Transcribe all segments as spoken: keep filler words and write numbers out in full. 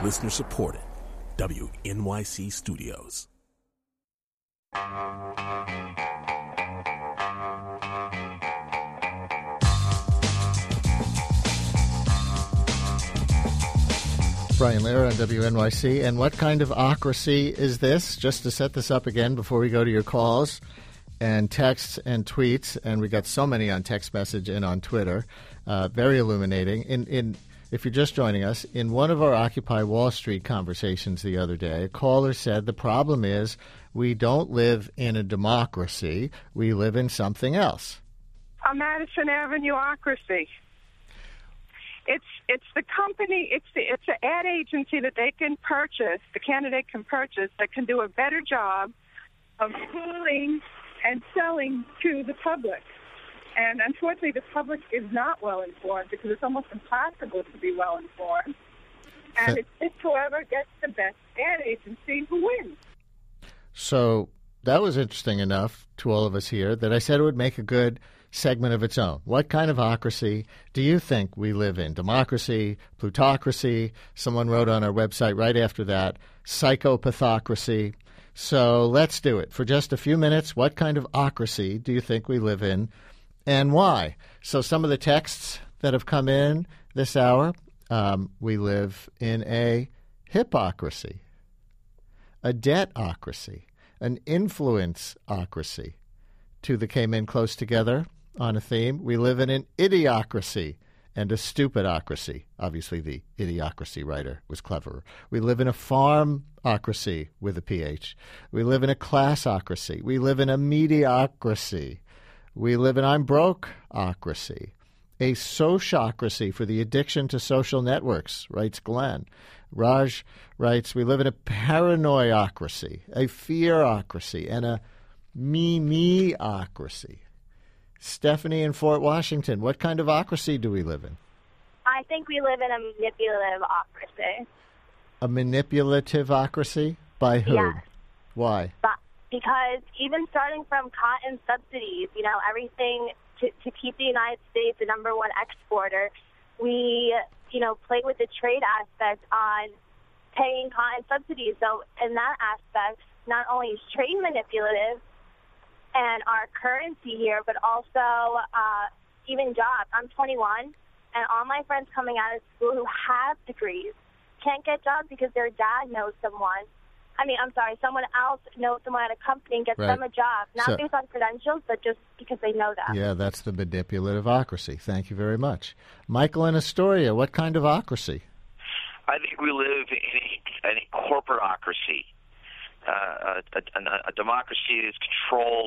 Listener supported. W N Y C Studios. Brian Lehrer on W N Y C. And what kind of ocracy is this? Just to set this up again before we go to your calls and texts and tweets, and we got so many on text message and on Twitter, uh, very illuminating. In, in If you're just joining us, in one of our Occupy Wall Street conversations the other day, a caller said the problem is we don't live in a democracy, we live in something else. A Madison Avenue-ocracy. It's it's the company, it's the it's an ad agency that they can purchase, the candidate can purchase, that can do a better job of fooling and selling to the public. And unfortunately, the public is not well informed because it's almost impossible to be well informed. And it's, it's whoever gets the best ad agency who wins. So that was interesting enough to all of us here that I said it would make a good segment of its own. What kind of ocracy do you think we live in? Democracy, plutocracy. Someone wrote on our website right after that, psychopathocracy. So let's do it. For just a few minutes, what kind of ocracy do you think we live in and why? So some of the texts that have come in this hour, um, we live in a hypocrisy, a debtocracy, an influenceocracy. Two that came in close together on a theme. We live in an idiocracy and a stupidocracy. Obviously, the idiocracy writer was cleverer. We live in a farmocracy with a P H. We live in a classocracy. We live in a mediocrity. We live in I'm brokeocracy. A sociocracy for the addiction to social networks, writes Glenn. Raj writes, we live in a paranoiocracy, a fearocracy, and a me-meocracy. Stephanie in Fort Washington, what kind of ocracy do we live in? I think we live in a manipulative-ocracy. A manipulative-ocracy? By who? Yes. Why? But because even starting from cotton subsidies, you know, everything to, to keep the United States the number one exporter, we, you know, play with the trade aspect on paying cotton subsidies. So in that aspect, not only is trade manipulative, and our currency here, but also uh, even jobs. I'm twenty-one, and all my friends coming out of school who have degrees can't get jobs because their dad knows someone. I mean, I'm sorry, someone else knows someone at a company and gets right. them a job, not so, based on credentials, but just because they know them. Yeah, that's the manipulative-ocracy. Thank you very much. Michael in Astoria, what kind of ocracy? I think we live in a, in a corporatocracy. Uh, a, a, a democracy is controlled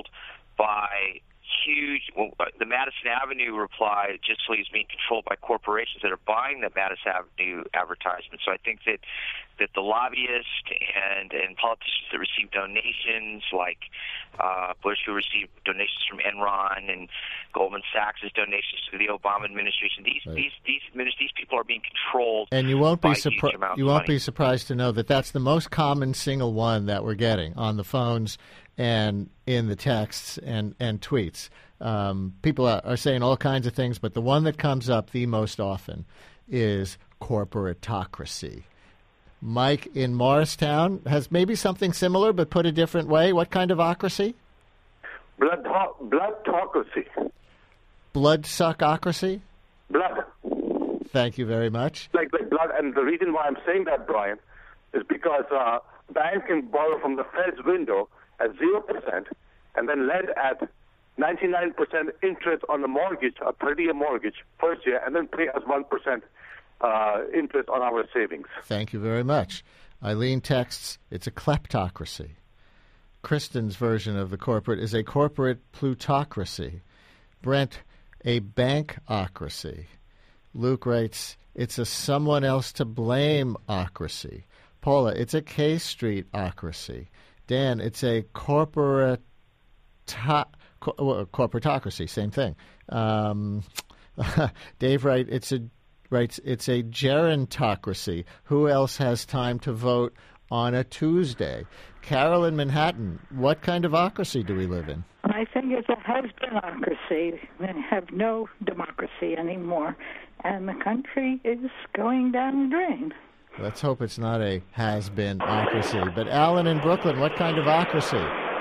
by huge. Well, the Madison Avenue reply just leaves being controlled by corporations that are buying the Madison Avenue advertisements. So I think that that the lobbyists and and politicians that receive donations, like uh, Bush, who received donations from Enron, and Goldman Sachs' donations to the Obama administration, these right. these these these people are being controlled. And you won't be surprised. You won't be surprised to know that that's the most common single one that we're getting on the phones and in the texts and, and tweets. Um, people are, are saying all kinds of things, but the one that comes up the most often is corporatocracy. Mike in Morristown has maybe something similar, but put a different way. What kind of ocracy? Blood, bloodocracy. Bloodsuckocracy? Blood. Thank you very much. Like, like blood, and the reason why I'm saying that, Brian, is because uh, banks can borrow from the Fed's window at zero percent and then lend at ninety-nine percent interest on the mortgage, a thirty-year mortgage, first year, and then pay us one percent uh, interest on our savings. Thank you very much. Eileen texts, it's a kleptocracy. Kristen's version of the corporate is a corporate plutocracy. Brent, a bankocracy. Luke writes, it's a someone else to blame-ocracy. Paula, it's a K Street-ocracy. Dan, it's a corporate co- corporatocracy, same thing. Um, Dave writes, it's a writes it's a gerontocracy. Who else has time to vote on a Tuesday? Carol in Manhattan, what kind of ocracy do we live in? I think it's a husbandocracy. We have no democracy anymore, and the country is going down the drain. Let's hope it's not a has-been-ocracy. But Alan in Brooklyn, what kind of ocracy?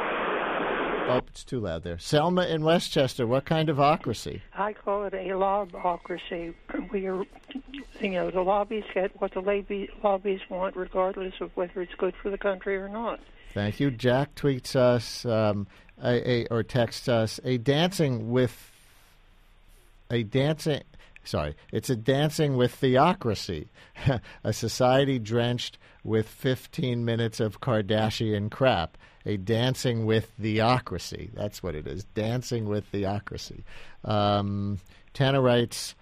Oh, it's too loud there. Selma in Westchester, what kind of ocracy? I call it a lobocracy. We are, you know, the lobbies get what the lobby, lobbies want, regardless of whether it's good for the country or not. Thank you. Jack tweets us um, a, a, or texts us a dancing with a dancing. Sorry, it's a dancing with theocracy, a society drenched with fifteen minutes of Kardashian crap. A dancing with theocracy. That's what it is. Dancing with theocracy. Um, Tanner writes,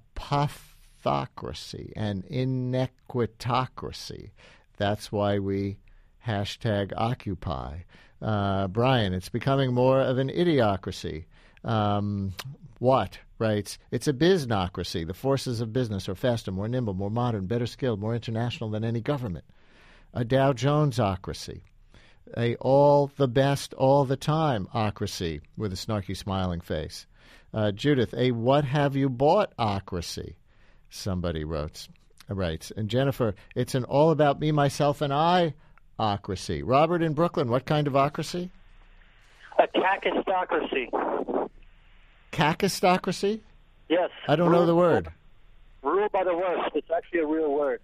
apothocracy and inequitocracy. That's why we hashtag Occupy. Uh, Brian, it's becoming more of an idiocracy. Um, Watt writes, it's a biznocracy. The forces of business are faster, more nimble, more modern, better skilled, more international than any government. A Dow Jonesocracy. A all the best all the time ocracy with a snarky smiling face. Uh, Judith, a what have you bought ocracy, somebody wrote, writes. And Jennifer, it's an all about me, myself, and I ocracy. Robert in Brooklyn, what kind of ocracy? A cacistocracy. Cacistocracy? Yes. I don't know the word. Rule by the worst. It's actually a real word.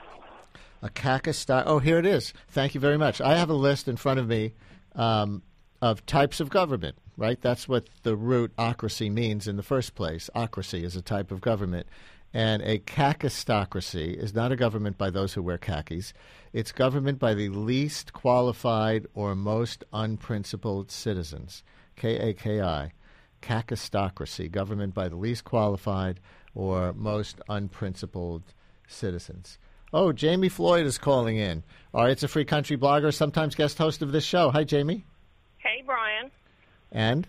A cacistocracy. Oh, here it is. Thank you very much. I have a list in front of me um, of types of government, right? That's what the root ocracy means in the first place. Ocracy is a type of government. And a cacistocracy is not a government by those who wear khakis. It's government by the least qualified or most unprincipled citizens. K A K I. Cacistocracy, government by the least qualified or most unprincipled citizens. Oh, Jamie Floyd is calling in. All right, it's a Free Country blogger, sometimes guest host of this show. Hi, Jamie. Hey, Brian. And?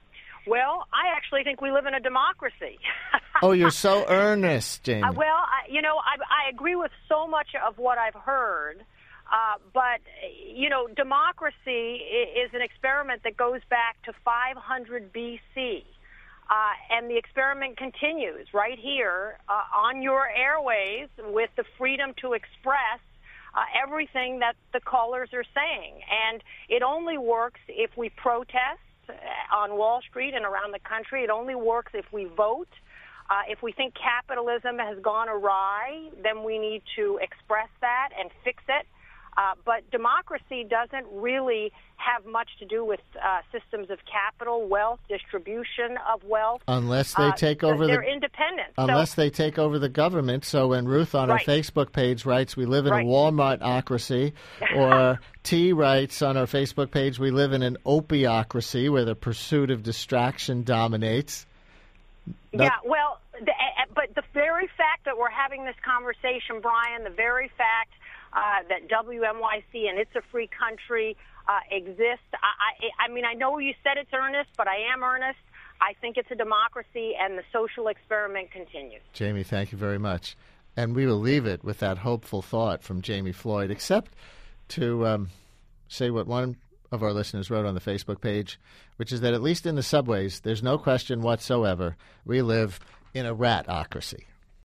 Well, I actually think we live in a democracy. Oh, you're so earnest, Jamie. Uh, well, I, you know, I, I agree with so much of what I've heard. Uh, but, you know, democracy is an experiment that goes back to five hundred B C. Uh, and the experiment continues right here uh, on your airways with the freedom to express uh, everything that the callers are saying. And it only works if we protest on Wall Street and around the country. It only works if we vote. Uh, if we think capitalism has gone awry, then we need to express that and fix it. Uh, but democracy doesn't really have much to do with uh, systems of capital, wealth, distribution of wealth. Unless they uh, take over they're the... They're independent. Unless so, they take over the government. So when Ruth on right. our Facebook page writes, we live in right. a Walmart-ocracy, or T writes on our Facebook page, we live in an opiocracy where the pursuit of distraction dominates. Yeah, Not- well, the, but the very fact that we're having this conversation, Brian, the very fact Uh, that W M Y C and It's a Free Country uh, exist. I, I, I mean, I know you said it's earnest, but I am earnest. I think it's a democracy, and the social experiment continues. Jamie, thank you very much. And we will leave it with that hopeful thought from Jamie Floyd, except to um, say what one of our listeners wrote on the Facebook page, which is that at least in the subways, there's no question whatsoever we live in a ratocracy.